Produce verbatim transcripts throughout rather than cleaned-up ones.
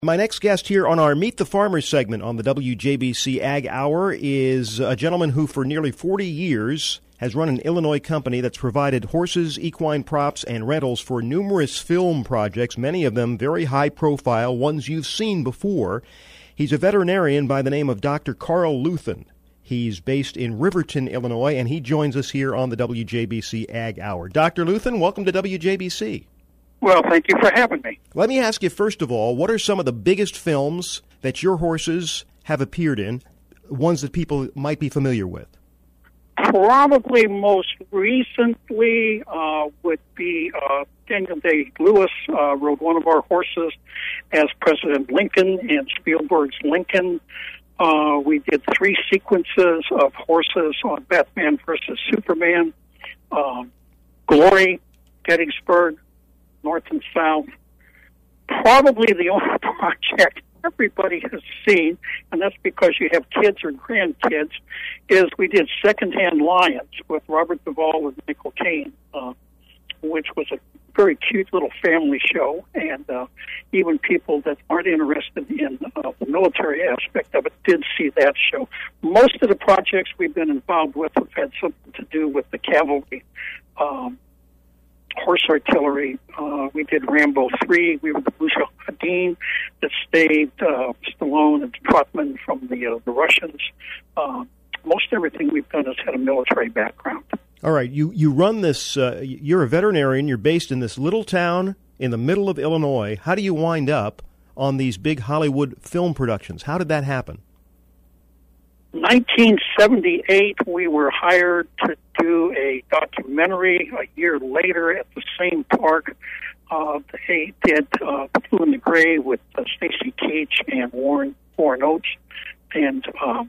My next guest here on our Meet the Farmers segment on the W J B C Ag Hour is a gentleman who for nearly forty years has run an Illinois company that's provided horses, equine props, and rentals for numerous film projects, many of them very high profile, ones you've seen before. He's a veterinarian by the name of Doctor Carl Luthen. He's based in Riverton, Illinois, and he joins us here on the W J B C Ag Hour. Doctor Luthen, welcome to W J B C. Well, thank you for having me. Let me ask you, first of all, what are some of the biggest films that your horses have appeared in, ones that people might be familiar with? Probably most recently uh, would be uh, Daniel Day-Lewis uh, rode one of our horses as President Lincoln in Spielberg's Lincoln. Uh, we did three sequences of horses on Batman versus Superman, um, Glory, Gettysburg, North and South. Probably the only project everybody has seen, and that's because you have kids or grandkids, is we did Secondhand Lions with Robert Duvall and Michael Caine, uh, which was a very cute little family show, and uh, even people that aren't interested in uh, the military aspect of it did see that show. Most of the projects we've been involved with have had something to do with the cavalry, um, horse artillery. Uh, we did Rambo three. We were the Mujahideen that saved uh, Stallone and Trotman from the uh, the Russians. Uh, most everything we've done has had a military background. All right, you, you run this, uh, you're a veterinarian, you're based in this little town in the middle of Illinois. How do you wind up on these big Hollywood film productions? How did that happen? nineteen seventy-eight, we were hired to do a documentary. A year later, at the same park, uh, they did uh, Blue in the Gray with uh, Stacy Keach and Warren Warren Oates, and um,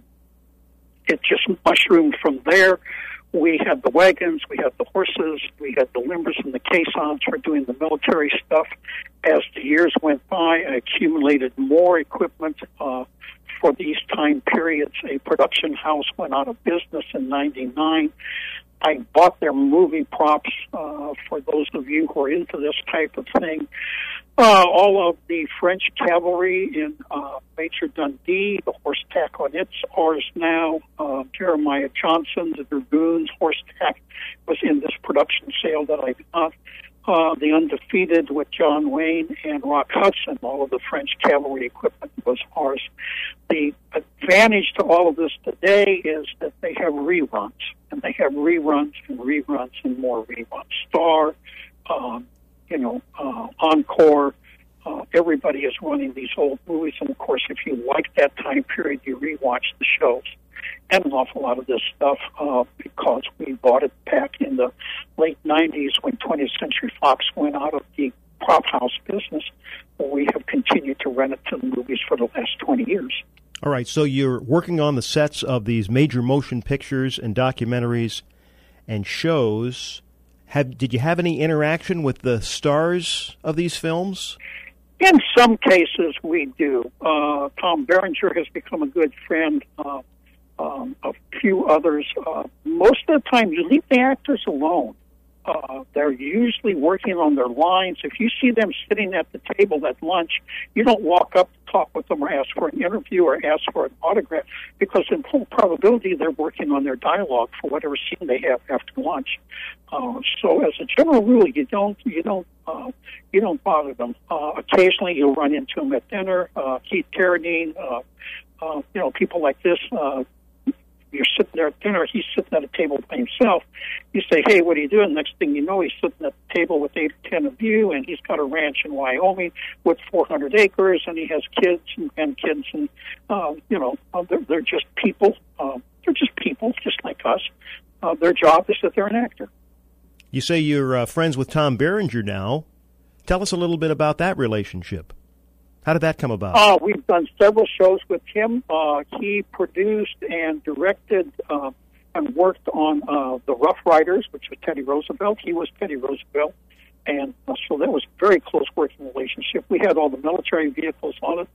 it just mushroomed from there. We had the wagons, we had the horses, we had the limbers and the caissons for doing the military stuff. As the years went by, I accumulated more equipment uh, for these time periods. A production house went out of business in ninety-nine. I bought their movie props uh, for those of you who are into this type of thing. Uh, all of the French cavalry in uh, Major Dundee, the horse tack on it's ours now. Uh, Jeremiah Johnson, the Dragoons horse tack, was in this production sale that I got. Uh, the Undefeated with John Wayne and Rock Hudson, all of the French cavalry equipment was ours. The advantage to all of this today is that they have reruns, and they have reruns and reruns and more reruns. Star, um, you know, uh, Encore, uh, everybody is running these old movies, and of course, if you like that time period, you rewatch the shows. And an awful lot of this stuff uh, because we bought it back in the late nineties when twentieth Century Fox went out of the prop house business. We have continued to rent it to the movies for the last twenty years. All right, so you're working on the sets of these major motion pictures and documentaries and shows. Have, did you have any interaction with the stars of these films? In some cases, we do. Uh, Tom Berenger has become a good friend. Uh, Um, a few others. Uh, most of the time, you leave the actors alone. Uh, they're usually working on their lines. If you see them sitting at the table at lunch, you don't walk up to talk with them or ask for an interview or ask for an autograph, because in full probability, they're working on their dialogue for whatever scene they have after lunch. Uh, so, as a general rule, you don't you don't uh, you don't bother them. Uh, occasionally, you'll run into them at dinner. Uh, Keith Carradine, uh, uh, you know, people like this. Uh, You're sitting there at dinner, he's sitting at a table by himself. You say, hey, what are you doing? Next thing you know, he's sitting at the table with eight or ten of you, and he's got a ranch in Wyoming with four hundred acres, and he has kids and grandkids, and, uh, you know, uh, they're, they're just people. Uh, they're just people, just like us. Uh, their job is that they're an actor. You say you're uh, friends with Tom Berenger now. Tell us a little bit about that relationship. How did that come about? Uh, we've done several shows with him. Uh, he produced and directed uh, and worked on uh, The Rough Riders, which was Teddy Roosevelt. He was Teddy Roosevelt. And uh, so that was a very close working relationship. We had all the military vehicles on it.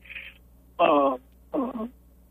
Uh, uh,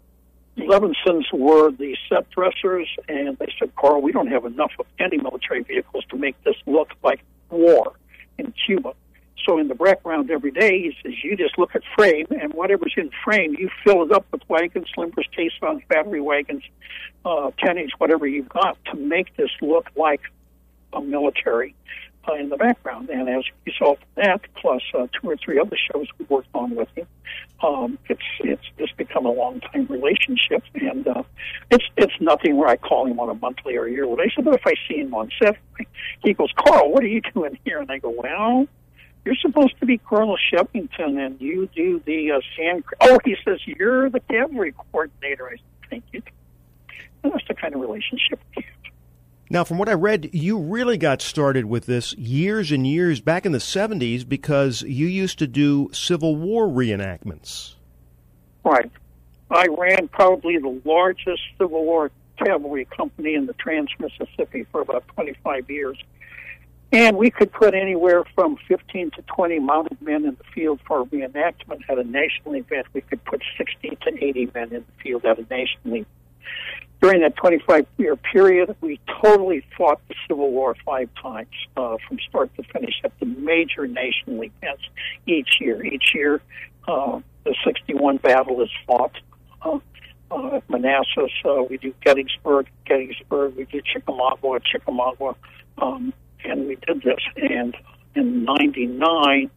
Levinsons were the set dressers, and they said, Carl, we don't have enough of any military vehicles to make this look like war in Cuba. So in the background every day, he says, you just look at frame, and whatever's in frame, you fill it up with wagons, limbers, caissons, battery wagons, uh, tennies, whatever you've got to make this look like a military uh, in the background. And as a result of that, plus uh, two or three other shows we worked on with him, um, it's it's just become a long-time relationship. And uh, it's it's nothing where I call him on a monthly or yearly basis, but if I see him on set, he goes, Carl, what are you doing here? And I go, well, you're supposed to be Colonel Shepington, and you do the uh, sand. Oh, he says, you're the cavalry coordinator. I said, thank you. And that's the kind of relationship we have. Now, from what I read, you really got started with this years and years back in the seventies because you used to do Civil War reenactments. Right. I ran probably the largest Civil War cavalry company in the Trans-Mississippi for about twenty-five years. And we could put anywhere from fifteen to twenty mounted men in the field for a reenactment. At a national event, we could put sixty to eighty men in the field at a national event. During that twenty-five-year period, we totally fought the Civil War five times, uh, from start to finish, at the major national events each year. Each year, uh, the sixty-one battle is fought. Uh, uh, at Manassas, uh, we do Gettysburg, Gettysburg, we do Chickamauga, Chickamauga, um, and we did this. And in ninety-nine,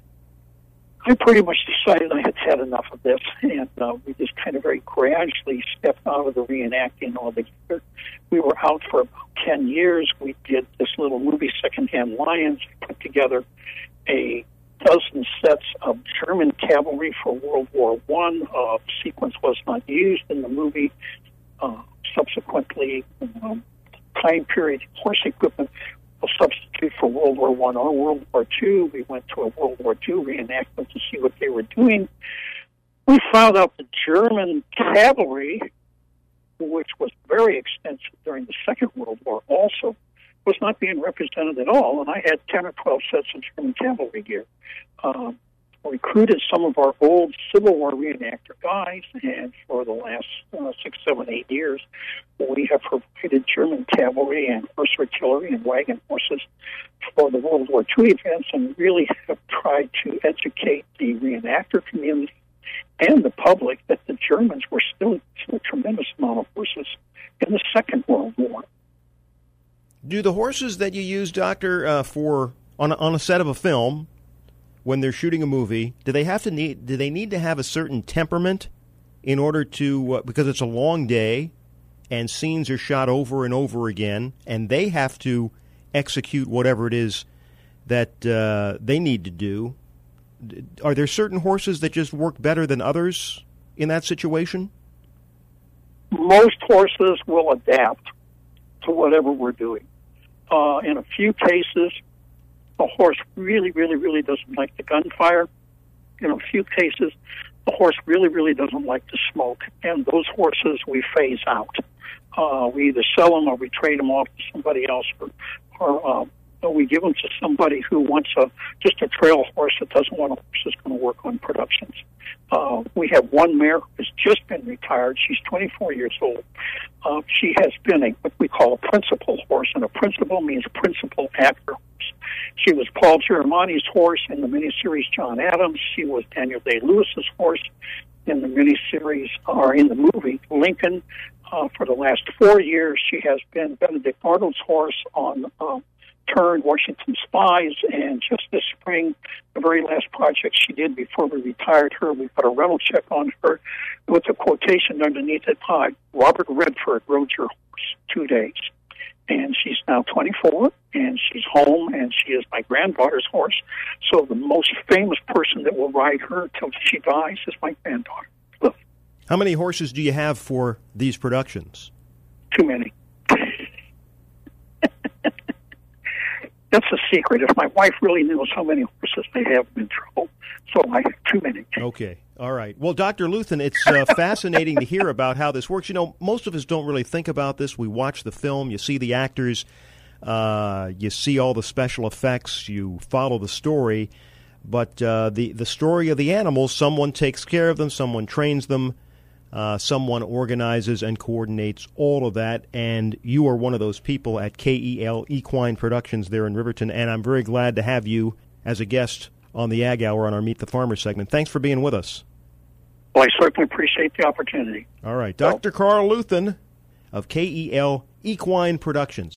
I pretty much decided I had had enough of this, and uh, we just kind of very gradually stepped out of the reenacting altogether. We were out for about ten years. We did this little movie, Secondhand Lions. We put together a dozen sets of German cavalry for World War One. Uh, sequence was not used in the movie. Uh, subsequently, um, time period horse equipment a substitute for World War One or World War Two. We went to a World War Two reenactment to see what they were doing. We found out the German cavalry, which was very extensive during the Second World War also, was not being represented at all, and I had ten or twelve sets of German cavalry gear. Um, recruited some of our old Civil War reenactor guys, and for the last uh, six, seven, eight years, we have provided German cavalry and horse artillery and wagon horses for the World War Two events, and really have tried to educate the reenactor community and the public that the Germans were still a tremendous amount of horses in the Second World War. Do the horses that you use, Doctor, uh, for on a, on a set of a film, when they're shooting a movie, do they have to need? Do they need to have a certain temperament in order to? Uh, because it's a long day, and scenes are shot over and over again, and they have to execute whatever it is that uh, they need to do. Are there certain horses that just work better than others in that situation? Most horses will adapt to whatever we're doing. Uh, in a few cases, the horse really, really, really doesn't like the gunfire. In a few cases, the horse really, really doesn't like the smoke, and those horses we phase out. Uh, we either sell them or we trade them off to somebody else, or, or, uh, or we give them to somebody who wants a just a trail horse that doesn't want a horse that's going to work on productions. Uh, we have one mare who has just been retired. She's twenty-four years old. Uh, she has been a what we call a principal horse, and a principal means principal actor horse. She was Paul Giamatti's horse in the miniseries John Adams. She was Daniel Day-Lewis's horse in the miniseries, or in the movie Lincoln. Uh, for the last four years, she has been Benedict Arnold's horse on uh, Turn, Washington Spies, and just this spring, the very last project she did before we retired her, we put a rental check on her with a quotation underneath it, uh, Robert Redford rode your horse two days. And she's now twenty-four, and she's home, and she is my granddaughter's horse. So the most famous person that will ride her till she dies is my granddaughter. Look. How many horses do you have for these productions? Too many. That's a secret. If my wife really knows how many horses they have, I'm in trouble. So I have too many. Okay. All right. Well, Doctor Luthen, it's uh, fascinating to hear about how this works. You know, most of us don't really think about this. We watch the film, you see the actors, uh, you see all the special effects, you follow the story. But uh, the, the story of the animals, someone takes care of them, someone trains them, uh, someone organizes and coordinates all of that. And you are one of those people at K E L Equine Productions there in Riverton, and I'm very glad to have you as a guest on the Ag Hour on our Meet the Farmer segment. Thanks for being with us. Well, I certainly appreciate the opportunity. All right. Doctor Carl Luthen of K E L Equine Productions.